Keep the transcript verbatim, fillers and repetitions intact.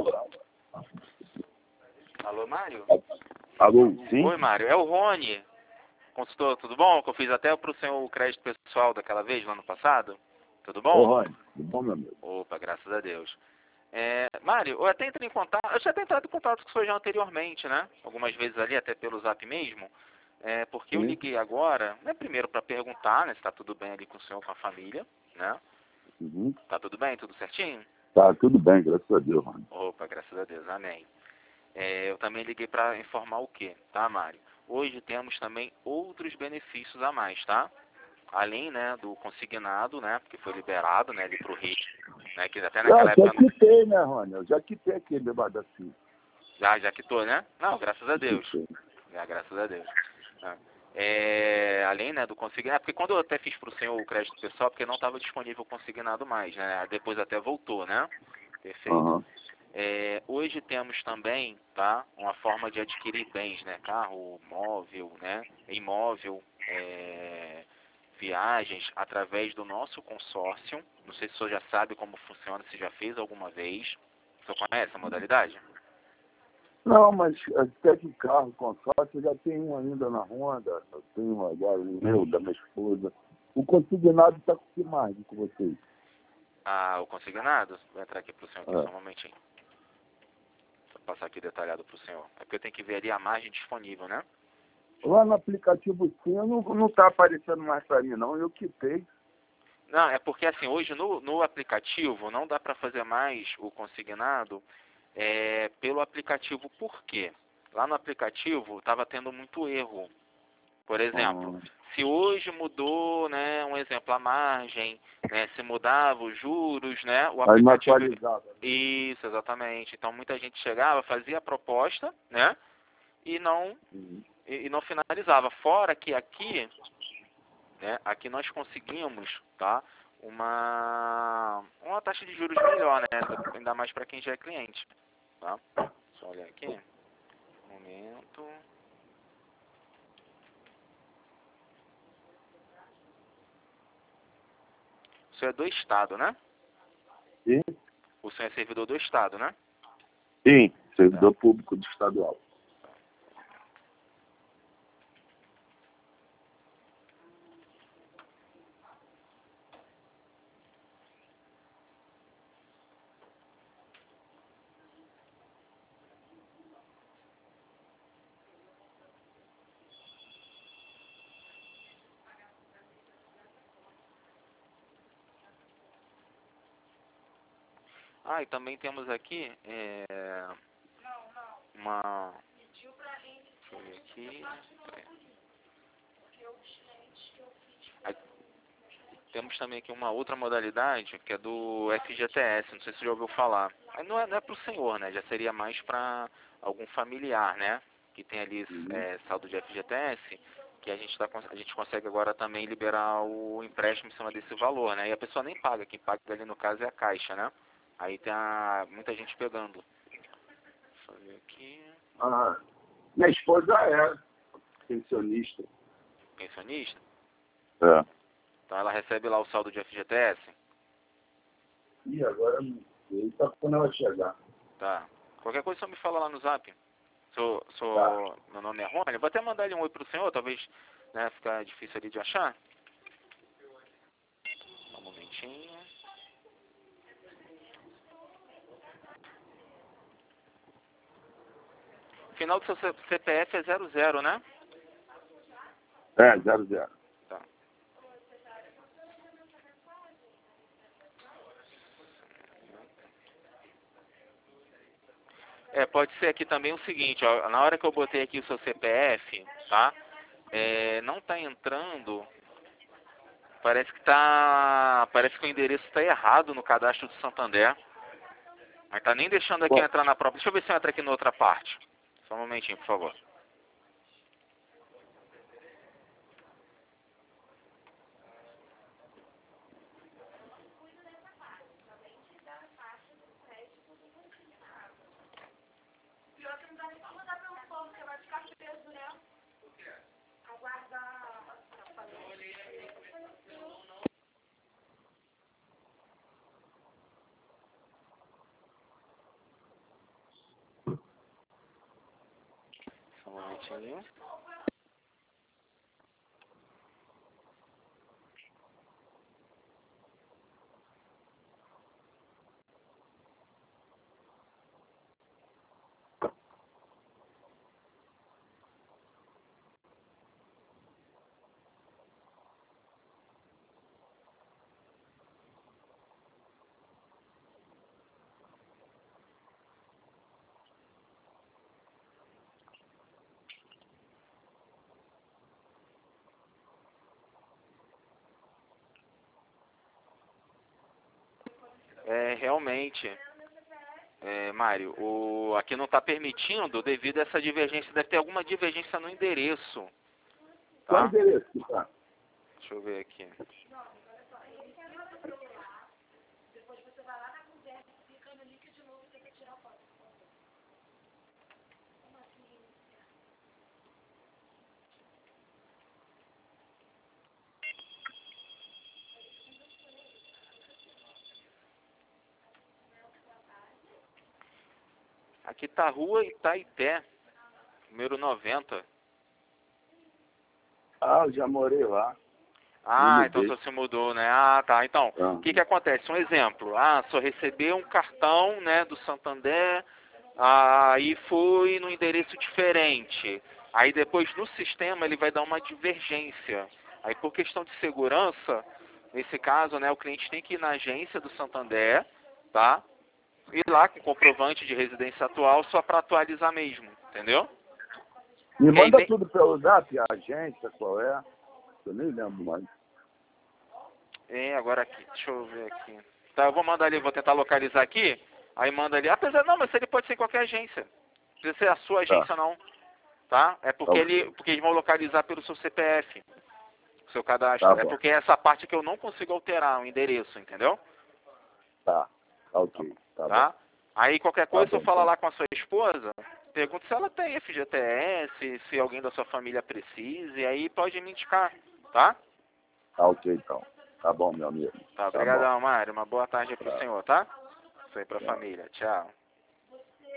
Alô? Alô, Mário? Alô, sim? Oi, Mário. É o Rony, consultor, tudo bom? Que eu fiz até para o senhor o crédito pessoal daquela vez, no ano passado. Tudo bom? Ô, Rony, tudo bom, meu amigo? Opa, graças a Deus. É, Mário, eu até entrei em contato, eu já tinha entrado em contato com o senhor já anteriormente, né? Algumas vezes ali, até pelo Zap mesmo. É, porque eu Sim. liguei agora, né, primeiro para perguntar, né, se está tudo bem ali com o senhor, com a família, né? Uhum. Tá tudo bem? Tudo certinho? Tá, tudo bem, graças a Deus, Rony. Opa, graças a Deus, amém. É, eu também liguei para informar o quê, tá, Mário? Hoje temos também outros benefícios a mais, tá? Além, né, do consignado, né, porque foi liberado, né, ali pro Rio, né, que até naquela Ah, já época quitei, né, Rony? Eu já quitei aqui debaixo da cinta. já, já quitou, né? Não, graças a Deus. Quitei. Já, graças a Deus. Tá. É, além, né, do consignado, porque quando eu até fiz pro senhor o crédito pessoal, porque não estava disponível o consignado mais, né? Depois até voltou, né? Perfeito. Aham. É, hoje temos também, tá, uma forma de adquirir bens, né, carro, móvel, né, imóvel, é, viagens, através do nosso consórcio. Não sei se o senhor já sabe como funciona, se já fez alguma vez. O senhor conhece a modalidade? Não, mas até que carro, consórcio, eu já tenho um ainda na Honda, eu tenho um agora, o meu, da minha esposa. O consignado está com que mais com vocês? Ah, o consignado? Vou entrar aqui para o senhor aqui, É. só um momentinho. Vou passar aqui detalhado para o senhor. É porque eu tenho que ver ali a margem disponível, né? Lá no aplicativo sim, não, não tá aparecendo mais para mim, não. Eu quitei. Não, é porque assim, hoje no, no aplicativo não dá para fazer mais o consignado é, pelo aplicativo. Por quê? Lá no aplicativo estava tendo muito erro. Por exemplo, Ah, se hoje mudou, né, um exemplo, a margem, né, se mudava os juros, né, o aí não aplicativo... atualizava. Isso, exatamente. Então muita gente chegava, fazia a proposta, né, e não, Uhum. e, e não finalizava. Fora que aqui, né, aqui nós conseguimos, tá, uma, uma taxa de juros melhor, né, ainda mais para quem já é cliente, tá? Deixa eu olhar aqui. Um momento. O senhor é do Estado, né? Sim, O senhor é servidor do Estado, né? sim, Tá. servidor público do estadual. Ah, e também temos aqui é, uma... Deixa eu ver aqui. Aí, temos também aqui uma outra modalidade, que é do F G T S, não sei se você já ouviu falar. Aí não é, não é para o senhor, né? Já seria mais para algum familiar, né? Que tem ali Uhum. é, saldo de F G T S, que a gente, tá, a gente consegue agora também liberar o empréstimo em cima desse valor, né? E a pessoa nem paga, quem paga ali no caso é a Caixa, né? Aí tem a, muita gente pegando. Deixa eu ver aqui. Ah, minha esposa é pensionista. Pensionista. É. Então ela recebe lá o saldo de F G T S. E agora não sei, só quando ela chegar. Tá. Qualquer coisa só me fala lá no zap. Sou, Tá. sou, meu nome é Rony. Vou até mandar ali um oi pro senhor, talvez, né, ficar difícil ali de achar. Só um momentinho. Final do seu C P F é zero zero, né? É, zero, zero. Tá. É, pode ser aqui também o seguinte, ó, na hora que eu botei aqui o seu C P F, tá? É, não tá entrando, parece que tá, parece que o endereço está errado no cadastro do Santander. Mas tá nem deixando aqui Bom, entrar na própria. Deixa eu ver se eu entro aqui na outra parte. Só um momentinho, por favor. minutinho. É, realmente, é, Mário, o, aqui não está permitindo devido a essa divergência. Deve ter alguma divergência no endereço. Qual Tá? endereço que tá? Deixa eu ver aqui. Aqui tá Rua Itaité, número noventa. Ah, eu já morei lá. Ah, então você se mudou, né? Ah, tá. Então, Ah. o que que acontece? Um exemplo. Ah, só recebi um cartão, né, do Santander, aí fui no endereço diferente. Aí depois no sistema ele vai dar uma divergência. Aí por questão de segurança, nesse caso, né, o cliente tem que ir na agência do Santander, tá? Ir lá com comprovante de residência atual só para atualizar mesmo, entendeu? Me Que aí manda nem- tudo pelo zap, a agência, qual é? Eu nem lembro mais. É, agora aqui, deixa eu ver aqui. Tá, eu vou mandar ali, vou tentar localizar aqui. Aí manda ali. Apesar, não, mas ele pode ser em qualquer agência. Não precisa ser a sua Tá, agência, não. Tá? É porque, tá, ele, porque eles vão localizar pelo seu C P F, seu cadastro. tá É bom. porque é essa parte que eu não consigo alterar, o endereço, entendeu? Tá, tá ok, tá, Tá? bom. Aí qualquer Tá coisa, bom, eu falo então. lá com a sua esposa, pergunta se ela tem F G T S, se alguém da sua família precisa, e aí pode me indicar, tá? Tá ok, então. Tá bom, meu amigo. Tá, Tá bom. obrigadão, Mário. Uma boa tarde aí pro Tá, senhor, tá? Isso aí pra tchau. família. Tchau.